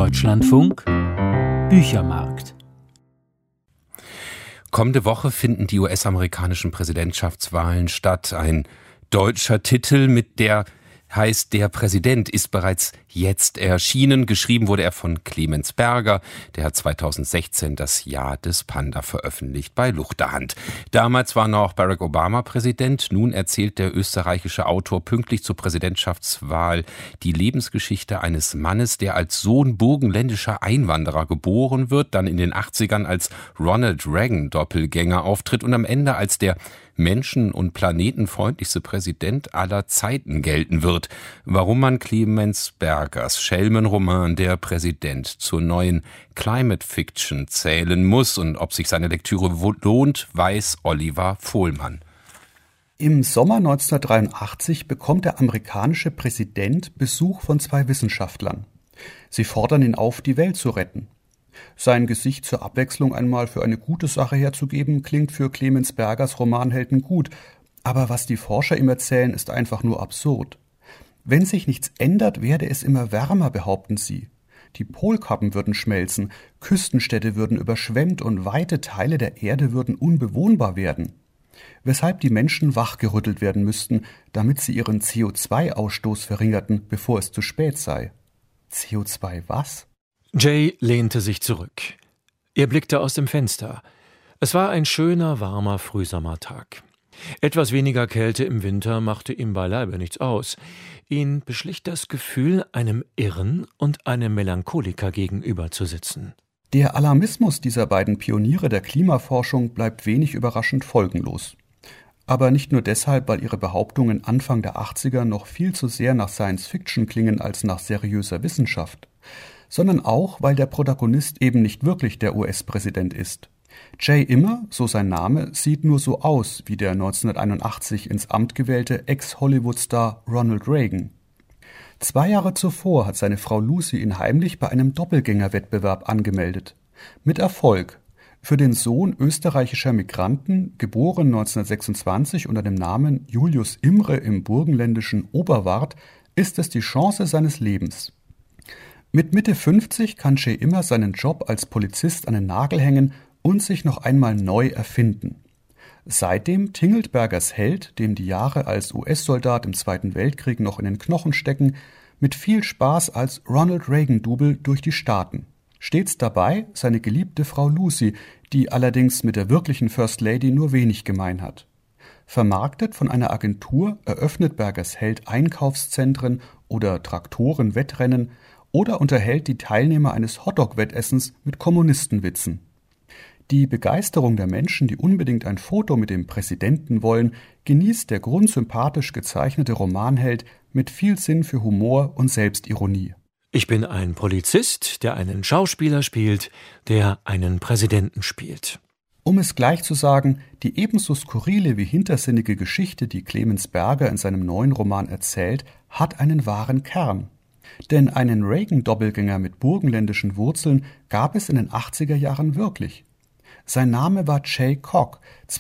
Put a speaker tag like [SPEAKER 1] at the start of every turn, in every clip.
[SPEAKER 1] Deutschlandfunk Büchermarkt.
[SPEAKER 2] Kommende Woche finden die US-amerikanischen Präsidentschaftswahlen statt. Ein deutscher Titel mit der heißt Der Präsident ist bereits jetzt erschienen. Geschrieben wurde er von Clemens Berger. Der hat 2016 das Jahr des Panda veröffentlicht bei Luchterhand. Damals war noch Barack Obama Präsident. Nun erzählt der österreichische Autor pünktlich zur Präsidentschaftswahl die Lebensgeschichte eines Mannes, der als Sohn burgenländischer Einwanderer geboren wird, dann in den 80ern als Ronald Reagan Doppelgänger auftritt und am Ende als der menschen- und planetenfreundlichste Präsident aller Zeiten gelten wird. Warum man Clemens Bergers Schelmenroman Der Präsident zur neuen Climate Fiction zählen muss und ob sich seine Lektüre lohnt, weiß Oliver Vohlmann.
[SPEAKER 3] Im Sommer 1983 bekommt der amerikanische Präsident Besuch von zwei Wissenschaftlern. Sie fordern ihn auf, die Welt zu retten. Sein Gesicht zur Abwechslung einmal für eine gute Sache herzugeben, klingt für Clemens Bergers Romanhelden gut. Aber was die Forscher ihm erzählen, ist einfach nur absurd. Wenn sich nichts ändert, werde es immer wärmer, behaupten sie. Die Polkappen würden schmelzen, Küstenstädte würden überschwemmt und weite Teile der Erde würden unbewohnbar werden. Weshalb die Menschen wachgerüttelt werden müssten, damit sie ihren CO2-Ausstoß verringerten, bevor es zu spät sei. CO2 was?
[SPEAKER 4] Jay lehnte sich zurück. Er blickte aus dem Fenster. Es war ein schöner, warmer Frühsommertag. Etwas weniger Kälte im Winter machte ihm beileibe nichts aus. Ihn beschlich das Gefühl, einem Irren und einem Melancholiker gegenüber zu sitzen.
[SPEAKER 3] Der Alarmismus dieser beiden Pioniere der Klimaforschung bleibt wenig überraschend folgenlos. Aber nicht nur deshalb, weil ihre Behauptungen Anfang der 80er noch viel zu sehr nach Science-Fiction klingen als nach seriöser Wissenschaft, sondern auch, weil der Protagonist eben nicht wirklich der US-Präsident ist. Jay Immer, so sein Name, sieht nur so aus wie der 1981 ins Amt gewählte Ex-Hollywood-Star Ronald Reagan. 2 Jahre zuvor hat seine Frau Lucy ihn heimlich bei einem Doppelgängerwettbewerb angemeldet. Mit Erfolg. Für den Sohn österreichischer Migranten, geboren 1926 unter dem Namen Julius Imre im burgenländischen Oberwart, ist es die Chance seines Lebens. Mit Mitte 50 kann Jay Immer seinen Job als Polizist an den Nagel hängen und sich noch einmal neu erfinden. Seitdem tingelt Bergers Held, dem die Jahre als US-Soldat im Zweiten Weltkrieg noch in den Knochen stecken, mit viel Spaß als Ronald Reagan-Double durch die Staaten. Stets dabei seine geliebte Frau Lucy, die allerdings mit der wirklichen First Lady nur wenig gemein hat. Vermarktet von einer Agentur eröffnet Bergers Held Einkaufszentren oder Traktoren-Wettrennen oder unterhält die Teilnehmer eines Hotdog-Wettessens mit Kommunistenwitzen. Die Begeisterung der Menschen, die unbedingt ein Foto mit dem Präsidenten wollen, genießt der grundsympathisch gezeichnete Romanheld mit viel Sinn für Humor und Selbstironie.
[SPEAKER 4] Ich bin ein Polizist, der einen Schauspieler spielt, der einen Präsidenten spielt.
[SPEAKER 3] Um es gleich zu sagen, die ebenso skurrile wie hintersinnige Geschichte, die Clemens Berger in seinem neuen Roman erzählt, hat einen wahren Kern. Denn einen Reagan-Doppelgänger mit burgenländischen Wurzeln gab es in den 80er Jahren wirklich. Sein Name war Jay Koch.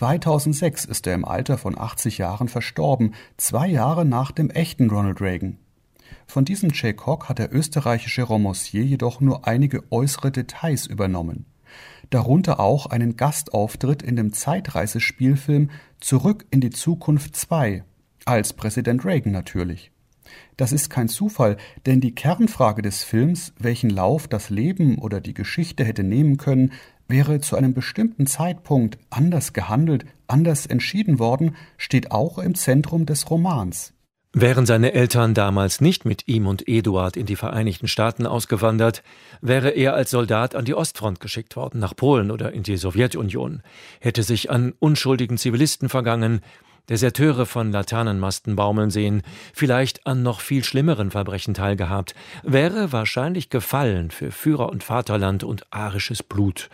[SPEAKER 3] 2006 ist er im Alter von 80 Jahren verstorben, 2 Jahre nach dem echten Ronald Reagan. Von diesem Jay Koch hat der österreichische Romancier jedoch nur einige äußere Details übernommen. Darunter auch einen Gastauftritt in dem Zeitreisespielfilm Zurück in die Zukunft 2, als Präsident Reagan natürlich. Das ist kein Zufall, denn die Kernfrage des Films, welchen Lauf das Leben oder die Geschichte hätte nehmen können, wäre zu einem bestimmten Zeitpunkt anders gehandelt, anders entschieden worden, steht auch im Zentrum des Romans.
[SPEAKER 4] Wären seine Eltern damals nicht mit ihm und Eduard in die Vereinigten Staaten ausgewandert, wäre er als Soldat an die Ostfront geschickt worden, nach Polen oder in die Sowjetunion, hätte sich an unschuldigen Zivilisten vergangen, Deserteure von Laternenmasten baumeln sehen, vielleicht an noch viel schlimmeren Verbrechen teilgehabt, wäre wahrscheinlich gefallen für Führer und Vaterland und arisches Blut.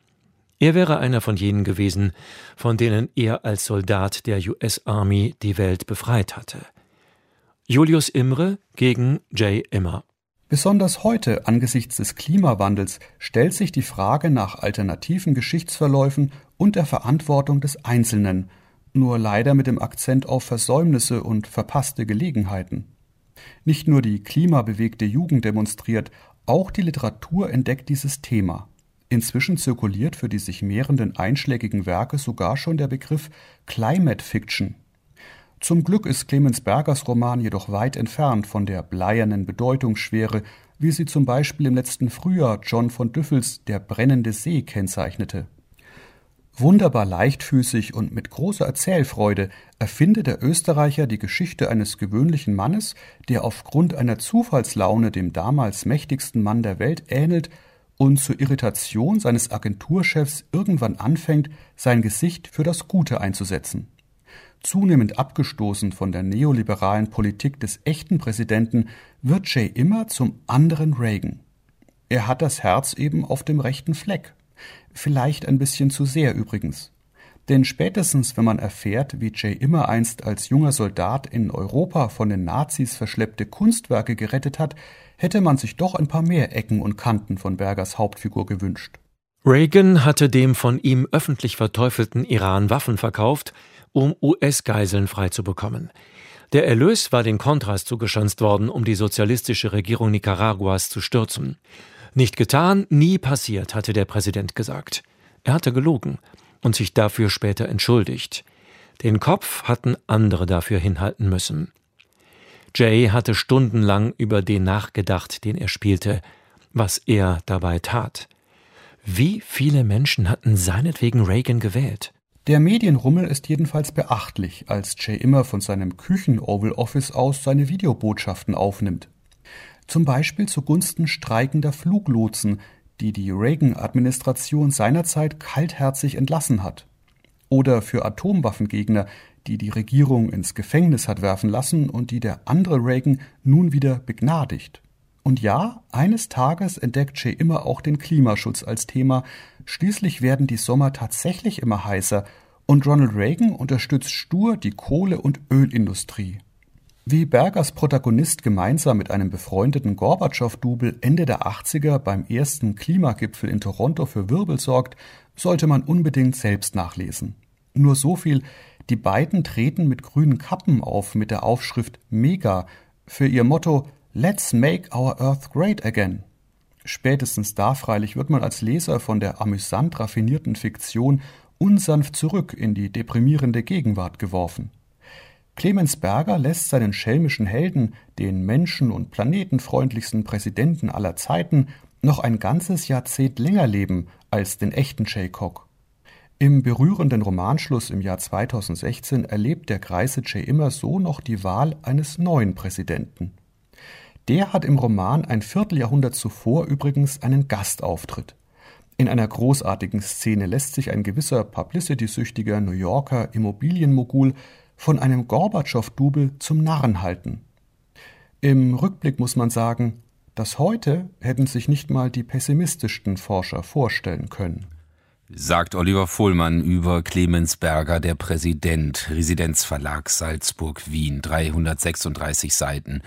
[SPEAKER 4] Er wäre einer von jenen gewesen, von denen er als Soldat der US Army die Welt befreit hatte. Julius Imre gegen Jay Immer.
[SPEAKER 3] Besonders heute, angesichts des Klimawandels, stellt sich die Frage nach alternativen Geschichtsverläufen und der Verantwortung des Einzelnen, nur leider mit dem Akzent auf Versäumnisse und verpasste Gelegenheiten. Nicht nur die klimabewegte Jugend demonstriert, Auch die Literatur entdeckt dieses Thema. Inzwischen zirkuliert für die sich mehrenden einschlägigen Werke sogar schon der Begriff Climate Fiction. Zum Glück ist Clemens Bergers Roman jedoch weit entfernt von der bleiernen Bedeutungsschwere, wie sie zum Beispiel im letzten Frühjahr John von Düffels Der brennende See kennzeichnete. Wunderbar leichtfüßig und mit großer Erzählfreude erfindet der Österreicher die Geschichte eines gewöhnlichen Mannes, der aufgrund einer Zufallslaune dem damals mächtigsten Mann der Welt ähnelt und zur Irritation seines Agenturchefs irgendwann anfängt, sein Gesicht für das Gute einzusetzen. Zunehmend abgestoßen von der neoliberalen Politik des echten Präsidenten wird Jay immer zum anderen Reagan. Er hat das Herz eben auf dem rechten Fleck. Vielleicht ein bisschen zu sehr übrigens. Denn spätestens, wenn man erfährt, wie Jay immer einst als junger Soldat in Europa von den Nazis verschleppte Kunstwerke gerettet hat, hätte man sich doch ein paar mehr Ecken und Kanten von Bergers Hauptfigur gewünscht.
[SPEAKER 4] Reagan hatte dem von ihm öffentlich verteufelten Iran Waffen verkauft, um US-Geiseln freizubekommen. Der Erlös war den Contras zugeschanzt worden, um die sozialistische Regierung Nicaraguas zu stürzen. Nicht getan, nie passiert, hatte der Präsident gesagt. Er hatte gelogen und sich dafür später entschuldigt. Den Kopf hatten andere dafür hinhalten müssen. Jay hatte stundenlang über den nachgedacht, den er spielte, was er dabei tat. Wie viele Menschen hatten seinetwegen Reagan gewählt?
[SPEAKER 3] Der Medienrummel ist jedenfalls beachtlich, als Jay immer von seinem Küchen-Oval Office aus seine Videobotschaften aufnimmt. Zum Beispiel zugunsten streikender Fluglotsen, die die Reagan-Administration seinerzeit kaltherzig entlassen hat. Oder für Atomwaffengegner, die die Regierung ins Gefängnis hat werfen lassen und die der andere Reagan nun wieder begnadigt. Und ja, eines Tages entdeckt Jay immer auch den Klimaschutz als Thema. Schließlich werden die Sommer tatsächlich immer heißer und Ronald Reagan unterstützt stur die Kohle- und Ölindustrie. Wie Bergers Protagonist gemeinsam mit einem befreundeten Gorbatschow-Double Ende der 80er beim ersten Klimagipfel in Toronto für Wirbel sorgt, sollte man unbedingt selbst nachlesen. Nur so viel, die beiden treten mit grünen Kappen auf mit der Aufschrift MEGA für ihr Motto Let's make our Earth great again. Spätestens da freilich wird man als Leser von der amüsant raffinierten Fiktion unsanft zurück in die deprimierende Gegenwart geworfen. Clemens Berger lässt seinen schelmischen Helden, den menschen- und planetenfreundlichsten Präsidenten aller Zeiten, noch ein ganzes Jahrzehnt länger leben als den echten Jay Cock. Im berührenden Romanschluss im Jahr 2016 erlebt der greise Jay immer so noch die Wahl eines neuen Präsidenten. Der hat im Roman ein Vierteljahrhundert zuvor übrigens einen Gastauftritt. In einer großartigen Szene lässt sich ein gewisser publicity-süchtiger New Yorker Immobilienmogul von einem Gorbatschow-Double zum Narren halten. Im Rückblick muss man sagen, das heute hätten sich nicht mal die pessimistischsten Forscher vorstellen können.
[SPEAKER 2] Sagt Oliver Vollmann über Clemens Berger, der Präsident, Residenzverlag Salzburg-Wien, 336 Seiten,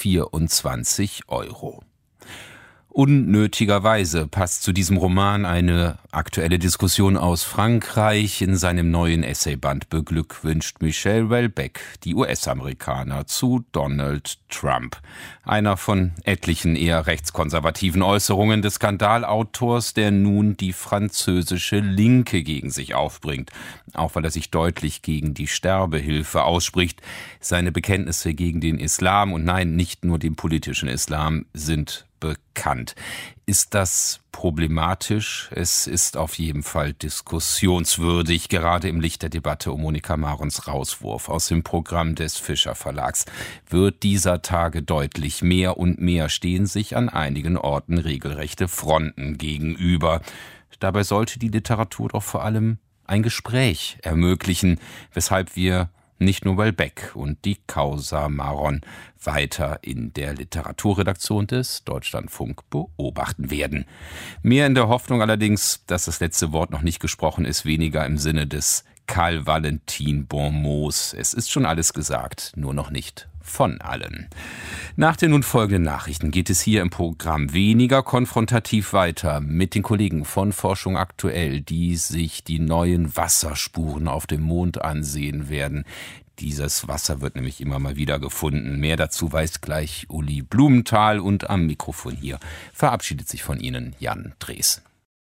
[SPEAKER 2] 24 €. Unnötigerweise passt zu diesem Roman eine aktuelle Diskussion aus Frankreich. In seinem neuen Essayband beglückwünscht Michel Houellebecq die US-Amerikaner zu Donald Trump. Einer von etlichen eher rechtskonservativen Äußerungen des Skandalautors, der nun die französische Linke gegen sich aufbringt. Auch weil er sich deutlich gegen die Sterbehilfe ausspricht. Seine Bekenntnisse gegen den Islam und nein, nicht nur den politischen Islam sind bekannt. Ist das problematisch? Es ist auf jeden Fall diskussionswürdig, gerade im Licht der Debatte um Monika Marons Rauswurf aus dem Programm des Fischer Verlags. Wird dieser Tage deutlich, mehr und mehr stehen sich an einigen Orten regelrechte Fronten gegenüber. Dabei sollte die Literatur doch vor allem ein Gespräch ermöglichen, weshalb wir nicht nur Houellebecq und die Causa Maron weiter in der Literaturredaktion des Deutschlandfunk beobachten werden. Mehr in der Hoffnung allerdings, dass das letzte Wort noch nicht gesprochen ist, weniger im Sinne des Karl Valentin Bonmots. Es ist schon alles gesagt, nur noch nicht von allen. Nach den nun folgenden Nachrichten geht es hier im Programm weniger konfrontativ weiter mit den Kollegen von Forschung aktuell, die sich die neuen Wasserspuren auf dem Mond ansehen werden. Dieses Wasser wird nämlich immer mal wieder gefunden. Mehr dazu weiß gleich Uli Blumenthal und am Mikrofon hier verabschiedet sich von Ihnen Jan Drees.